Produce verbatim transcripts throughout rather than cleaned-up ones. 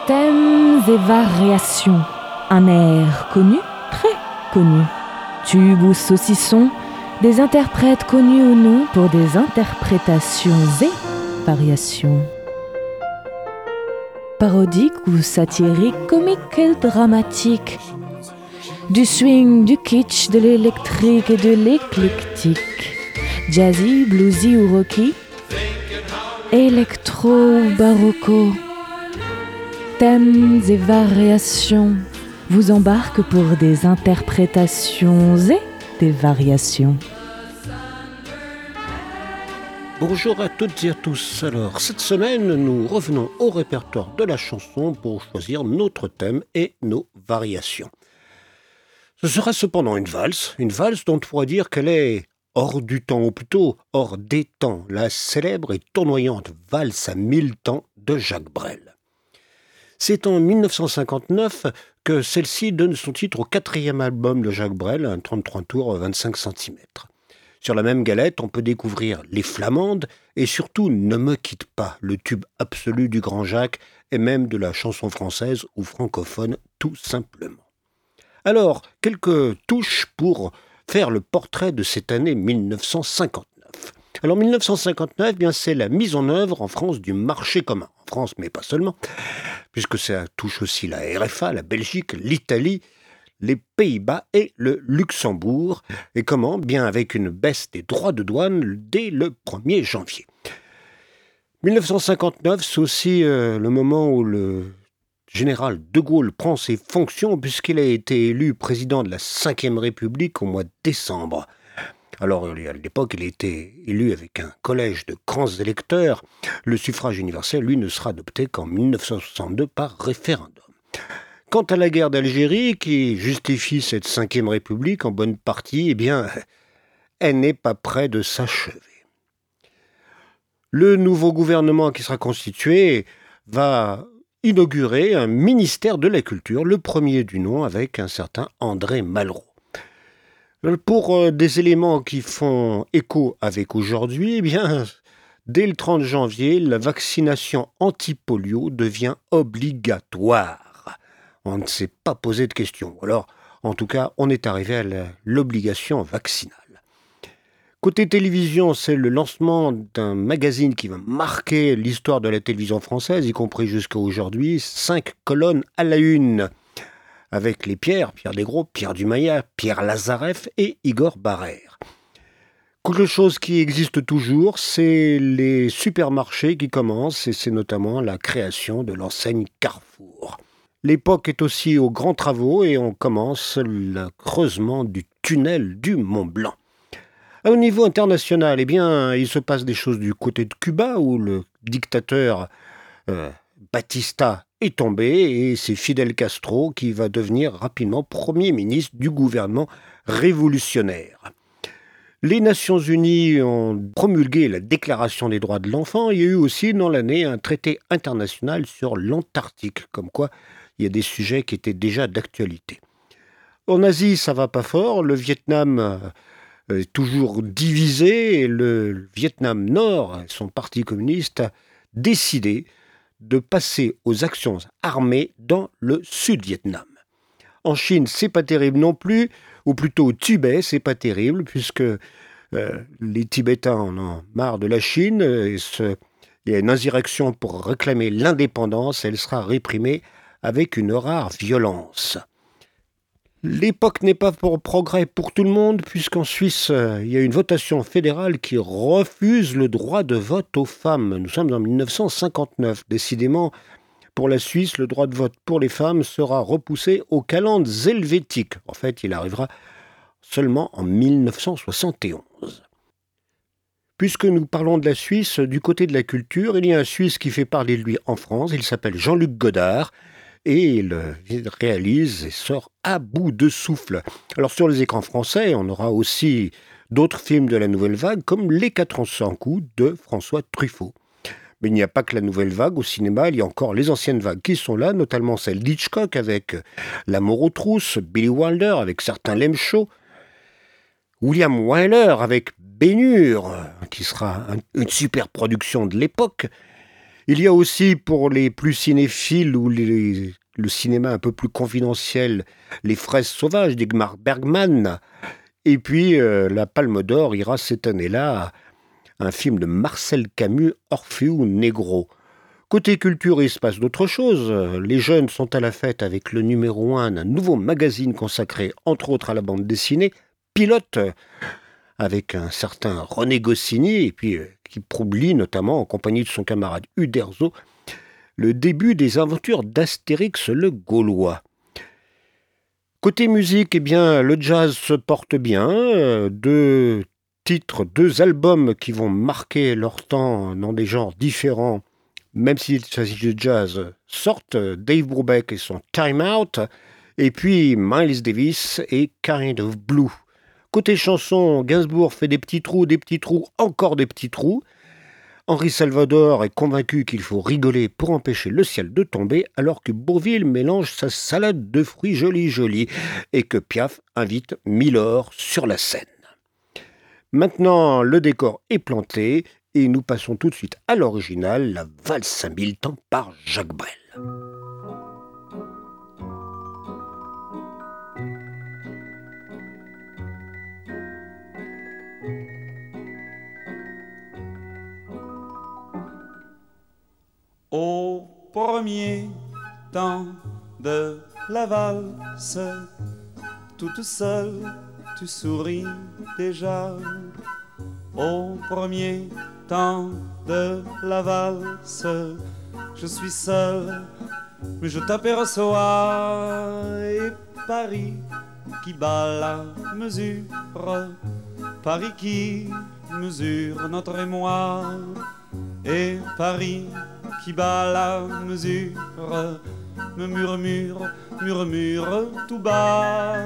Thèmes et variations. Un air connu, très connu. Tube ou saucisson, des interprètes connus ou non pour des interprétations et variations. Parodique ou satirique, comique et dramatique. Du swing, du kitsch, de l'électrique et de l'éclectique. Jazzy, bluesy ou rocky. Électro ou barocco. Thèmes et variations vous embarquent pour des interprétations et des variations. Bonjour à toutes et à tous. Alors, cette semaine, nous revenons au répertoire de la chanson pour choisir notre thème et nos variations. Ce sera cependant une valse, une valse dont on pourrait dire qu'elle est hors du temps, ou plutôt hors des temps, la célèbre et tournoyante valse à mille temps de Jacques Brel. C'est en mille neuf cent cinquante-neuf que celle-ci donne son titre au quatrième album de Jacques Brel, un trente-trois tours vingt-cinq centimètres. Sur la même galette, on peut découvrir Les Flamandes et surtout Ne me quitte pas, le tube absolu du grand Jacques et même de la chanson française ou francophone tout simplement. Alors, quelques touches pour faire le portrait de cette année mille neuf cent cinquante-neuf. Alors mille neuf cent cinquante-neuf, bien, c'est la mise en œuvre en France du marché commun. En France, mais pas seulement, puisque ça touche aussi la R F A, la Belgique, l'Italie, les Pays-Bas et le Luxembourg. Et comment ? Bien avec une baisse des droits de douane dès le premier janvier. mille neuf cent cinquante-neuf, c'est aussi euh, le moment où le général de Gaulle prend ses fonctions puisqu'il a été élu président de la cinquième République au mois de décembre. Alors, à l'époque, il a été élu avec un collège de grands électeurs. Le suffrage universel, lui, ne sera adopté qu'en mille neuf cent soixante-deux par référendum. Quant à la guerre d'Algérie, qui justifie cette cinquième République en bonne partie, eh bien, elle n'est pas près de s'achever. Le nouveau gouvernement qui sera constitué va inaugurer un ministère de la Culture, le premier du nom, avec un certain André Malraux. Pour euh, des éléments qui font écho avec aujourd'hui, eh bien, dès le trente janvier, la vaccination anti-polio devient obligatoire. On ne s'est pas posé de questions. Alors, en tout cas, on est arrivé à la, l'obligation vaccinale. Côté télévision, c'est le lancement d'un magazine qui va marquer l'histoire de la télévision française, y compris jusqu'à aujourd'hui, cinq colonnes à la une, avec les Pierre, Pierre Desgros, Pierre Dumaillat, Pierre Lazareff et Igor Barrère. Quelque chose qui existe toujours, c'est les supermarchés qui commencent, et c'est notamment la création de l'enseigne Carrefour. L'époque est aussi aux grands travaux et on commence le creusement du tunnel du Mont Blanc. Au niveau international, eh bien, il se passe des choses du côté de Cuba où le dictateur euh, Batista est tombé et c'est Fidel Castro qui va devenir rapidement Premier ministre du gouvernement révolutionnaire. Les Nations Unies ont promulgué la Déclaration des droits de l'enfant. Il y a eu aussi dans l'année un traité international sur l'Antarctique, comme quoi il y a des sujets qui étaient déjà d'actualité. En Asie, ça va pas fort. Le Vietnam est toujours divisé et le Vietnam Nord, son parti communiste, a décidé de passer aux actions armées dans le Sud-Vietnam. En Chine, c'est pas terrible non plus, ou plutôt au Tibet, c'est pas terrible, puisque euh, les Tibétains en ont marre de la Chine, et ce, il y a une insurrection pour réclamer l'indépendance, elle sera réprimée avec une rare violence. L'époque n'est pas pour progrès pour tout le monde, puisqu'en Suisse, euh, il y a une votation fédérale qui refuse le droit de vote aux femmes. Nous sommes en mille neuf cent cinquante-neuf. Décidément, pour la Suisse, le droit de vote pour les femmes sera repoussé aux calendes helvétiques. En fait, il arrivera seulement en mille neuf cent soixante et onze. Puisque nous parlons de la Suisse, du côté de la culture, il y a un Suisse qui fait parler de lui en France. Il s'appelle Jean-Luc Godard. Et il réalise et sort à bout de souffle. Alors sur les écrans français, on aura aussi d'autres films de la Nouvelle Vague, comme Les quatre cents coups de François Truffaut. Mais il n'y a pas que la Nouvelle Vague au cinéma, il y a encore les anciennes vagues qui sont là, notamment celle d'Hitchcock avec La mort aux trousses, Billy Wilder avec certains Lem Show, William Wyler avec Ben-Hur, qui sera une super production de l'époque, Il y a aussi, pour les plus cinéphiles ou les, le cinéma un peu plus confidentiel, Les Fraises sauvages d'Ingmar Bergman. Et puis, euh, la Palme d'Or ira cette année-là à un film de Marcel Camus, Orfeo Negro. Côté culture, il se passe d'autres choses. Les jeunes sont à la fête avec le numéro un d'un nouveau magazine consacré, entre autres, à la bande dessinée, Pilote, avec un certain René Goscinny, et puis euh, qui publie notamment, en compagnie de son camarade Uderzo, le début des aventures d'Astérix le Gaulois. Côté musique, eh bien, le jazz se porte bien. Euh, deux titres, deux albums qui vont marquer leur temps dans des genres différents, même s'il s'agit de jazz, sortent Dave Brubeck et son Time Out, et puis Miles Davis et Kind of Blue. Côté chanson, Gainsbourg fait des petits trous, des petits trous, encore des petits trous. Henri Salvador est convaincu qu'il faut rigoler pour empêcher le ciel de tomber, alors que Bourvil mélange sa salade de fruits jolie jolie et que Piaf invite Milor sur la scène. Maintenant, le décor est planté et nous passons tout de suite à l'original, la valse à mille temps par Jacques Brel. Au premier temps de la valse, toute seule, tu souris déjà. Au premier temps de la valse, je suis seul, mais je t'aperçois. Et Paris qui bat la mesure, Paris qui mesure notre émoi. Et Paris qui bat la mesure me murmure, murmure tout bas.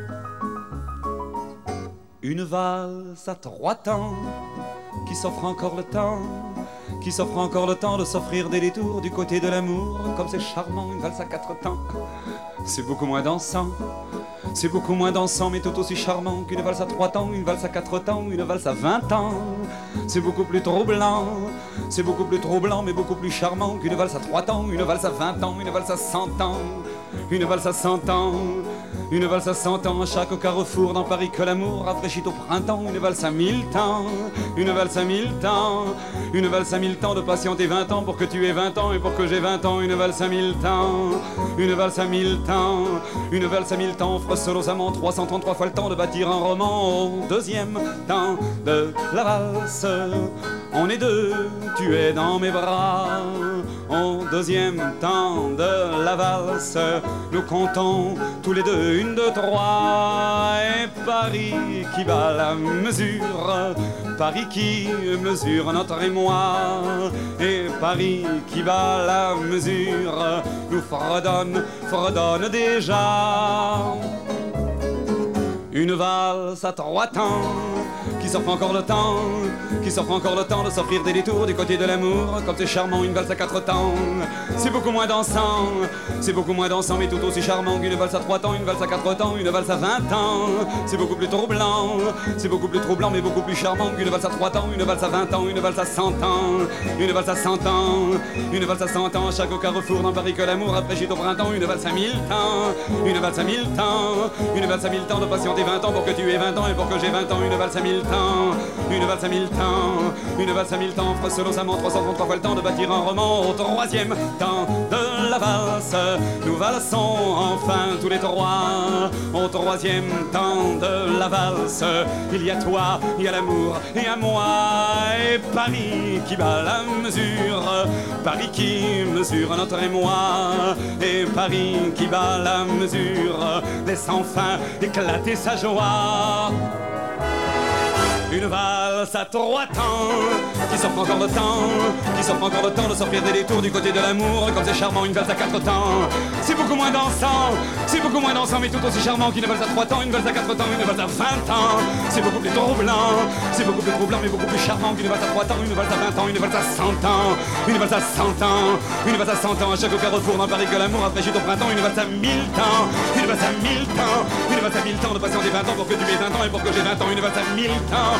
Une valse à trois temps qui s'offre encore le temps, qui s'offre encore le temps de s'offrir des détours du côté de l'amour. Comme c'est charmant, une valse à quatre temps, c'est beaucoup moins dansant. C'est beaucoup moins dansant mais tout aussi charmant qu'une valse à trois temps, une valse à quatre temps, une valse à vingt ans. C'est beaucoup plus troublant, c'est beaucoup plus troublant mais beaucoup plus charmant qu'une valse à trois temps, une valse à vingt ans, une valse à cent ans, une valse à cent ans. Une valse à cent ans, à chaque carrefour dans Paris que l'amour rafraîchit au printemps. Une valse à mille temps, une valse à mille temps, une valse à mille temps de patienter vingt ans pour que tu aies vingt ans et pour que j'ai vingt ans. Une valse à mille temps, une valse à mille temps, une valse à mille temps offre seul aux amants trois cent trente-trois fois le temps de bâtir un roman. Au deuxième temps de la valse, on est deux, tu es dans mes bras. Au deuxième temps de la valse, nous comptons tous les deux une, deux, trois. Et Paris qui bat la mesure, Paris qui mesure notre émoi. Et Paris qui bat la mesure nous fredonne, fredonne déjà. Une valse à trois temps qui s'offre encore le temps, qui s'offre encore le temps de s'offrir des détours du côté de l'amour. Comme c'est charmant, une valse à quatre temps, c'est beaucoup moins dansant, c'est beaucoup moins dansant mais tout aussi charmant qu'une valse à trois temps, une valse à quatre temps, une valse à vingt ans. C'est beaucoup plus troublant, c'est beaucoup plus troublant mais beaucoup plus charmant qu'une valse à trois temps, une valse à vingt ans, une valse à cent ans, une valse à cent ans, une valse à cent ans. À chaque carrefour dans Paris que l'amour rafraîchit au printemps. Une valse à mille temps, une valse à mille temps, une valse à mille temps de patienter vingt ans pour que tu aies vingt ans et pour que j'ai vingt ans. Une valse à mille temps, une valse à mille temps, une valse à mille temps offre seul aux amants trois cent trente-trois fois le temps de bâtir un roman. Au troisième temps de la valse, nous valsons enfin tous les trois. Au troisième temps de la valse, il y a toi, il y a l'amour et à moi. Et Paris qui bat la mesure, Paris qui mesure notre émoi. Et Paris qui bat la mesure laisse enfin éclater sa joie. Une valse à trois temps qui s'offre encore le temps, qui s'offre encore le temps de s'offrir des détours du côté de l'amour. Comme c'est charmant, une valse à quatre temps, c'est beaucoup moins dansant, c'est beaucoup moins dansant mais tout aussi charmant qu'une valse à trois temps, une valse à quatre temps, une valse à vingt ans. C'est beaucoup plus troublant, c'est beaucoup plus troublant mais beaucoup plus charmant qu'une valse à trois temps, une valse à vingt ans, une valse à cent ans, une valse à cent ans, une valse à cent ans. À chaque carrefour dans Paris que l'amour rafraîchit au printemps. Une valse à mille temps, une valse à mille temps, une valse à mille temps de patienter vingt ans pour que tu aies vingt ans et pour que j'ai vingt ans. Une valse à mille temps,